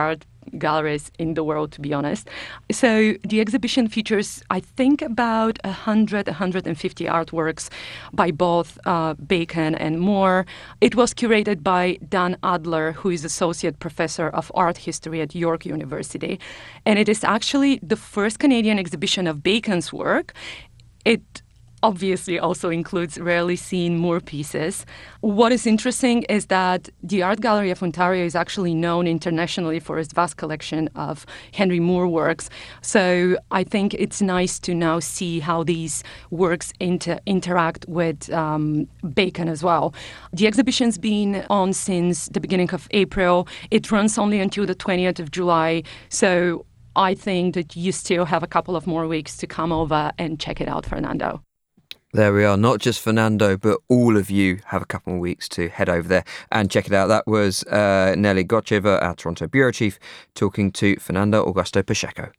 galleries in the world, to be honest. So the exhibition features, I think, about one hundred, one hundred fifty artworks by both uh, Bacon and Moore. It was curated by Dan Adler, who is Associate Professor of Art History at York University. And it is actually the first Canadian exhibition of Bacon's work. It obviously also includes rarely seen Moore pieces. What is interesting is that the Art Gallery of Ontario is actually known internationally for its vast collection of Henry Moore works. So I think it's nice to now see how these works inter- interact with um, Bacon as well. The exhibition's been on since the beginning of April. It runs only until the twentieth of July. So I think that you still have a couple of more weeks to come over and check it out, Fernando. There we are. Not just Fernando, but all of you have a couple more weeks to head over there and check it out. That was uh, Nelly Gotcheva, our Toronto bureau chief, talking to Fernando Augusto Pacheco.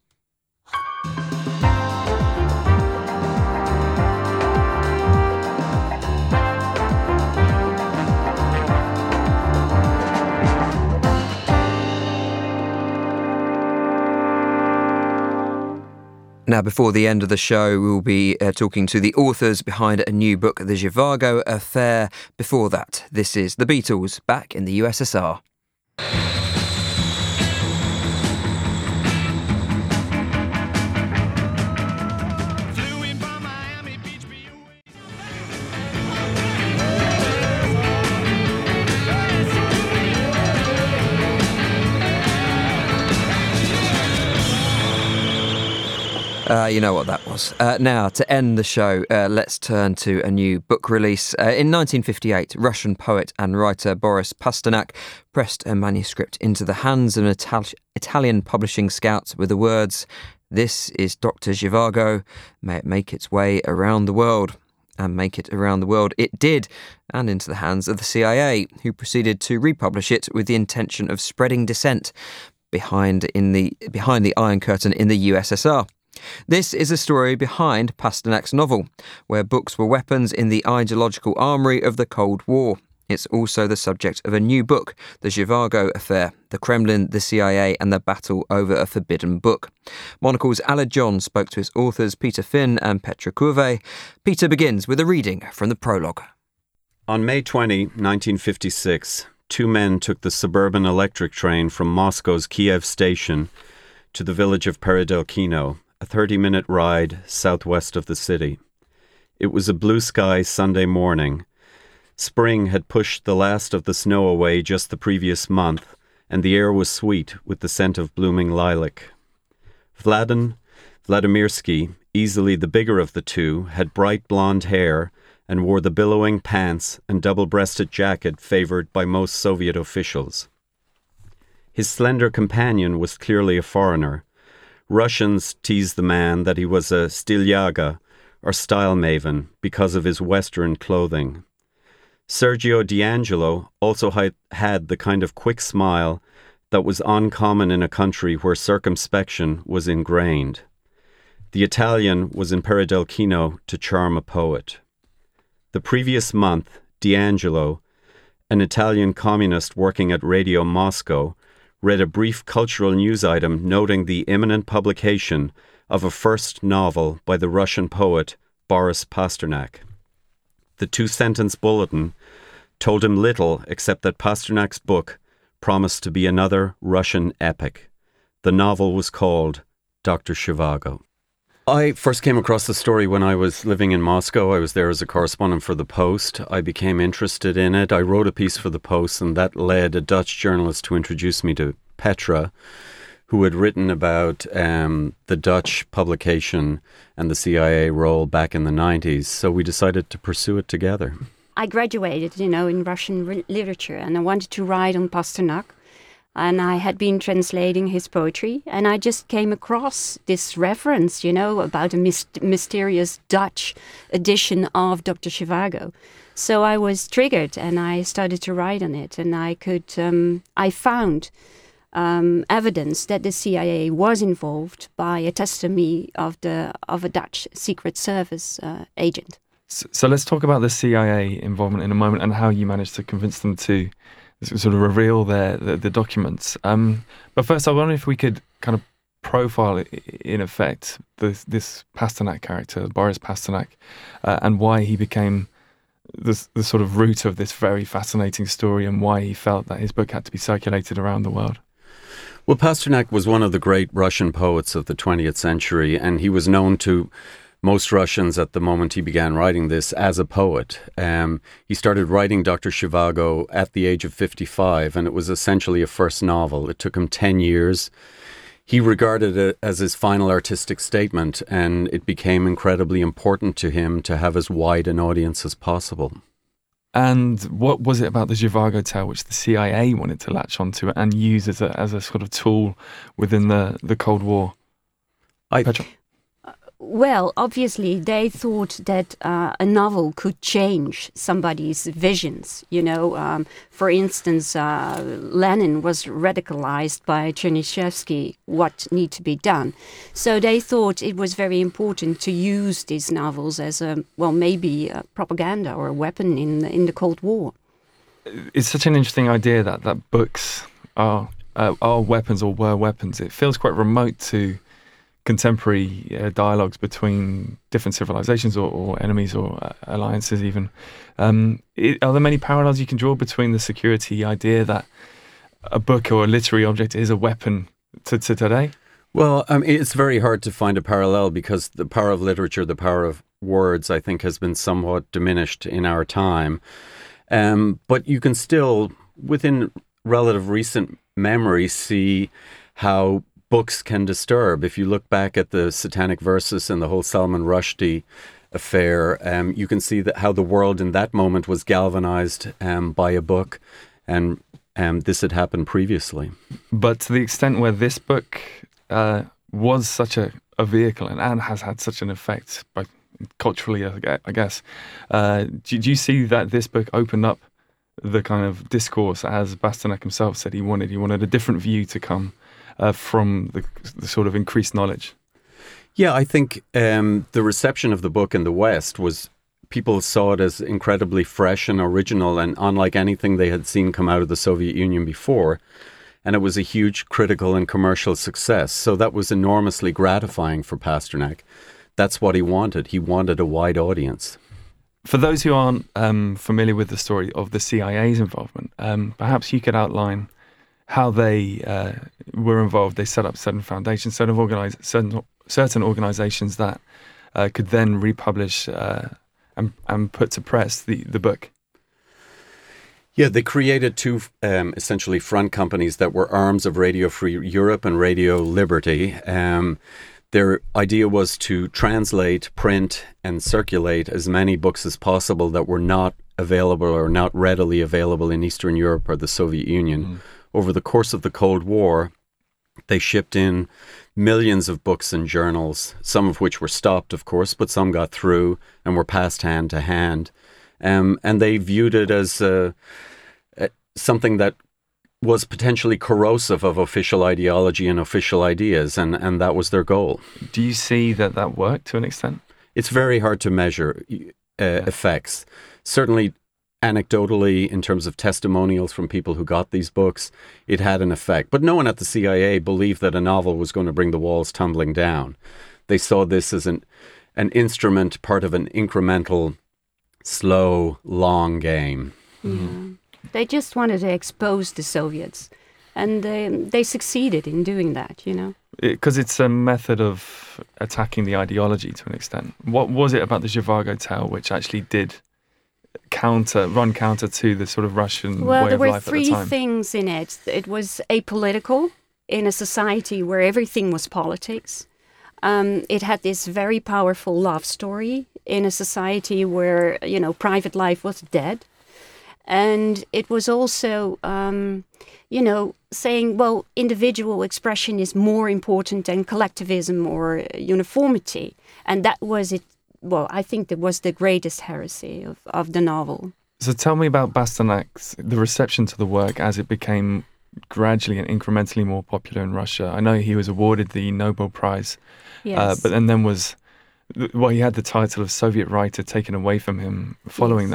Now, before the end of the show, we'll be uh, talking to the authors behind a new book, The Zhivago Affair. Before that, this is The Beatles, back in the U S S R. Uh, you know what that was. Uh, now, to end the show, uh, let's turn to a new book release. Uh, in nineteen fifty-eight, Russian poet and writer Boris Pasternak pressed a manuscript into the hands of an Ital- Italian publishing scout with the words, "This is Doctor Zhivago. May it make its way around the world." And make it around the world it did, and into the hands of the C I A, who proceeded to republish it with the intention of spreading dissent behind in the behind the Iron Curtain in the U S S R. This is a story behind Pasternak's novel, where books were weapons in the ideological armoury of the Cold War. It's also the subject of a new book, The Zhivago Affair, the Kremlin, the C I A and the battle over a forbidden book. Monocle's Aled John spoke to its authors Peter Finn and Petra Couvet. Peter begins with a reading from the prologue. On May twentieth, nineteen fifty-six, two men took the suburban electric train from Moscow's Kiev station to the village of Peredelkino, a thirty-minute ride southwest of the city. It was a blue sky Sunday morning. Spring had pushed the last of the snow away just the previous month, and the air was sweet with the scent of blooming lilac. Vladan Vladimirsky, easily the bigger of the two, had bright blonde hair and wore the billowing pants and double-breasted jacket favoured by most Soviet officials. His slender companion was clearly a foreigner. Russians teased the man that he was a stylyaga, or style maven, because of his Western clothing. Sergio D'Angelo also had the kind of quick smile that was uncommon in a country where circumspection was ingrained. The Italian was in Peredelkino to charm a poet. The previous month, D'Angelo, an Italian communist working at Radio Moscow, read a brief cultural news item noting the imminent publication of a first novel by the Russian poet Boris Pasternak. The two-sentence bulletin told him little except that Pasternak's book promised to be another Russian epic. The novel was called Doctor Zhivago. I first came across the story when I was living in Moscow. I was there as a correspondent for The Post. I became interested in it. I wrote a piece for The Post, and that led a Dutch journalist to introduce me to Petra, who had written about um, the Dutch publication and the C I A role back in the nineties. So we decided to pursue it together. I graduated, you know, in Russian re- literature, and I wanted to write on Pasternak. And I had been translating his poetry, and I just came across this reference, you know, about a myst- mysterious Dutch edition of Doctor Zhivago. So I was triggered, and I started to write on it. And I could, um, I found um, evidence that the C I A was involved by a testimony of the of a Dutch Secret Service uh, agent. So, so let's talk about the C I A involvement in a moment and how you managed to convince them to sort of reveal their the, the documents. Um, but first, I wonder if we could kind of profile, in effect, this, this Pasternak character, Boris Pasternak, uh, and why he became the, the sort of root of this very fascinating story, and why he felt that his book had to be circulated around the world. Well, Pasternak was one of the great Russian poets of the twentieth century, and he was known to most Russians at the moment he began writing this as a poet. Um, he started writing Doctor Zhivago at the age of fifty-five, and it was essentially a first novel. It took him ten years. He regarded it as his final artistic statement, and it became incredibly important to him to have as wide an audience as possible. And what was it about the Zhivago tale which the C I A wanted to latch onto and use as a as a sort of tool within the, the Cold War? I, Petra? Well, obviously, they thought that uh, a novel could change somebody's visions. You know, um, for instance, uh, Lenin was radicalized by Chernyshevsky, what need to be done. So they thought it was very important to use these novels as a, well, maybe a propaganda or a weapon in the, in the Cold War. It's such an interesting idea that, that books are, uh, are weapons or were weapons. It feels quite remote to contemporary uh, dialogues between different civilizations or, or enemies or uh, alliances even. Um, it, are there many parallels you can draw between the security idea that a book or a literary object is a weapon to, to today? Well, um, it's very hard to find a parallel because the power of literature, the power of words, I think, has been somewhat diminished in our time. Um, but you can still, within relative recent memory, see how books can disturb. If you look back at the Satanic Verses and the whole Salman Rushdie affair, um, you can see that how the world in that moment was galvanized um, by a book, and um, this had happened previously. But to the extent where this book uh, was such a, a vehicle and, and has had such an effect, by, culturally, I guess, uh, do, do you see that this book opened up the kind of discourse, as Pasternak himself said he wanted? He wanted a different view to come Uh, from the, the sort of increased knowledge? Yeah, I think um, the reception of the book in the West was, people saw it as incredibly fresh and original and unlike anything they had seen come out of the Soviet Union before. And it was a huge critical and commercial success. So that was enormously gratifying for Pasternak. That's what he wanted. He wanted a wide audience. For those who aren't um, familiar with the story of the C I A's involvement, um, perhaps you could outline how they uh, were involved. They set up certain foundations, certain, organize, certain, certain organizations that uh, could then republish uh, and, and put to press the, the book. Yeah, they created two um, essentially front companies that were arms of Radio Free Europe and Radio Liberty. Um, their idea was to translate, print, and circulate as many books as possible that were not available or not readily available in Eastern Europe or the Soviet Union. Mm. Over the course of the Cold War, they shipped in millions of books and journals, some of which were stopped, of course, but some got through and were passed hand to hand. Um, and they viewed it as uh, uh, something that was potentially corrosive of official ideology and official ideas, and, and that was their goal. Do you see that that worked to an extent? It's very hard to measure uh, yeah. effects. Certainly, anecdotally, in terms of testimonials from people who got these books, it had an effect. But no one at the C I A believed that a novel was going to bring the walls tumbling down. They saw this as an, an instrument, part of an incremental, slow, long game. Yeah. Mm-hmm. They just wanted to expose the Soviets, and they, they succeeded in doing that, you know. Because it, it's a method of attacking the ideology to an extent. What was it about the Zhivago tale which actually did counter, run counter to the sort of Russian well, way of life at the time? Well, there were three things in it. It was apolitical, in a society where everything was politics. Um, it had this very powerful love story in a society where, you know, private life was dead. And it was also, um, you know, saying, well, individual expression is more important than collectivism or uniformity. And that was it. Well, I think that was the greatest heresy of, of the novel. So tell me about Pasternak's, the reception to the work as it became gradually and incrementally more popular in Russia. I know he was awarded the Nobel Prize, yes. uh, but and then was, well, he had the title of Soviet writer taken away from him following yes. that.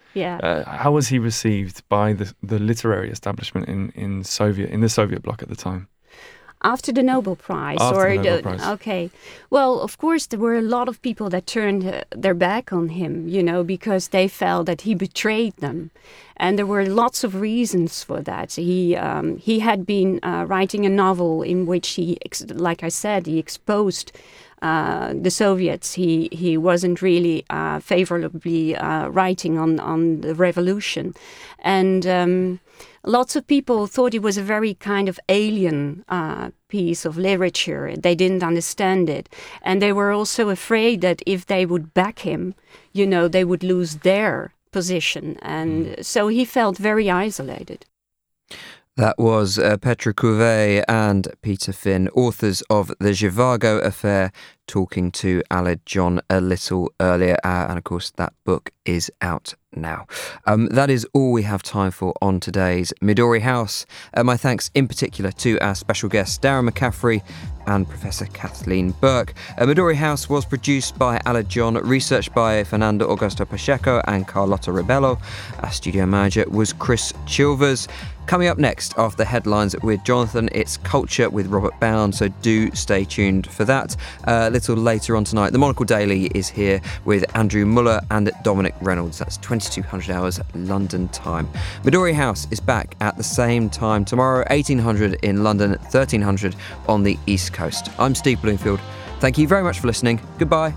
Yeah. Uh, how was he received by the the literary establishment in, in Soviet in the Soviet bloc at the time? After the Nobel Prize, After or the Nobel the, Prize. Okay, well, of course, there were a lot of people that turned uh, their back on him, you know, because they felt that he betrayed them, and there were lots of reasons for that. He um, he had been uh, writing a novel in which he, ex- like I said, he exposed uh, the Soviets. He he wasn't really uh, favorably uh, writing on on the revolution, and. Um, Lots of people thought it was a very kind of alien uh, piece of literature. They didn't understand it. And they were also afraid that if they would back him, you know, they would lose their position. And mm. so he felt very isolated. That was uh, Petra Couvet and Peter Finn, authors of The Zhivago Affair, talking to Aled John a little earlier. Uh, and of course, that book is out now. Um, that is all we have time for on today's Midori House. Uh, my thanks in particular to our special guests, Darren McCaffrey and Professor Kathleen Burke. Uh, Midori House was produced by Aled John, researched by Fernando Augusto Pacheco and Carlotta Rebello. Our studio manager was Chris Chilvers. Coming up next after the headlines with Jonathan, it's Culture with Robert Bound, so do stay tuned for that. Uh, a little later on tonight, the Monocle Daily is here with Andrew Muller and Dominic Reynolds. That's twenty-two hundred hours London time. Midori House is back at the same time tomorrow, eighteen hundred in London, thirteen hundred on the East Coast. I'm Steve Bloomfield. Thank you very much for listening. Goodbye.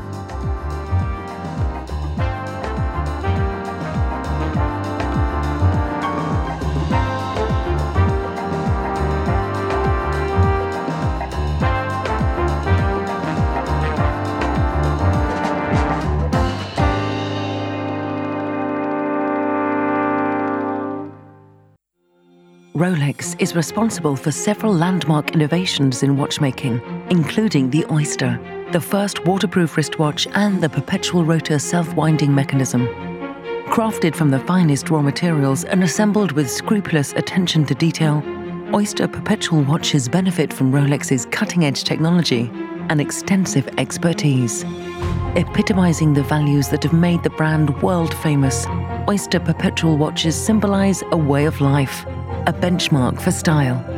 Rolex is responsible for several landmark innovations in watchmaking, including the Oyster, the first waterproof wristwatch, and the perpetual rotor self-winding mechanism. Crafted from the finest raw materials and assembled with scrupulous attention to detail, Oyster perpetual watches benefit from Rolex's cutting-edge technology and extensive expertise. Epitomizing the values that have made the brand world-famous, Oyster perpetual watches symbolize a way of life, a benchmark for style.